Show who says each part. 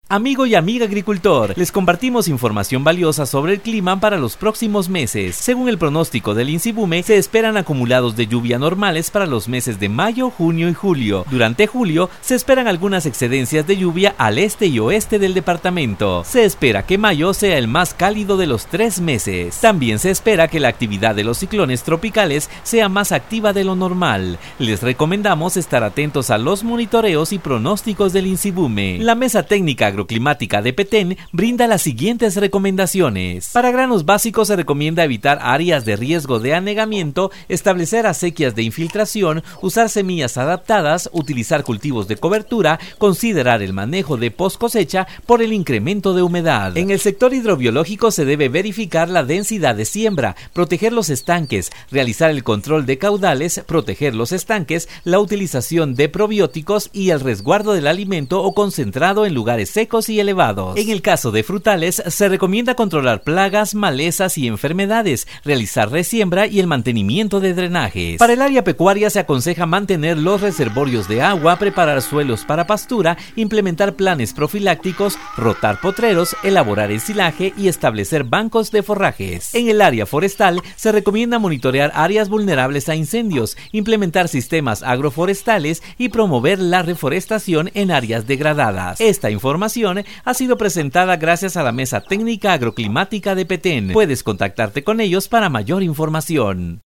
Speaker 1: Amigo y amiga agricultor, les compartimos información valiosa sobre el clima para los próximos meses. Según el pronóstico del INSIBUME, se esperan acumulados de lluvia normales para los meses de mayo, junio y julio. Durante julio, se esperan algunas excedencias de lluvia al este y oeste del departamento. Se espera que mayo sea el más cálido de los 3 meses. También se espera que la actividad de los ciclones tropicales sea más activa de lo normal. Les recomendamos estar atentos a los monitoreos y pronósticos del INSIBUME. La Mesa Técnica Agroclimática de Petén brinda las siguientes recomendaciones. Para granos básicos se recomienda evitar áreas de riesgo de anegamiento, establecer acequias de infiltración, usar semillas adaptadas, utilizar cultivos de cobertura, considerar el manejo de post cosecha por el incremento de humedad. En el sector hidrobiológico se debe verificar la densidad de siembra, proteger los estanques, realizar el control de caudales, proteger los estanques, la utilización de probióticos y el resguardo del alimento o concentrado en lugares secos y elevados. En el caso de frutales, se recomienda controlar plagas, malezas y enfermedades, realizar resiembra y el mantenimiento de drenajes. Para el área pecuaria se aconseja mantener los reservorios de agua, preparar suelos para pastura, implementar planes profilácticos, rotar potreros, elaborar ensilaje y establecer bancos de forrajes. En el área forestal, se recomienda monitorear áreas vulnerables a incendios, implementar sistemas agroforestales y promover la reforestación en áreas degradadas. Esta información ha sido presentada gracias a la Mesa Técnica Agroclimática de Petén. Puedes contactarte con ellos para mayor información.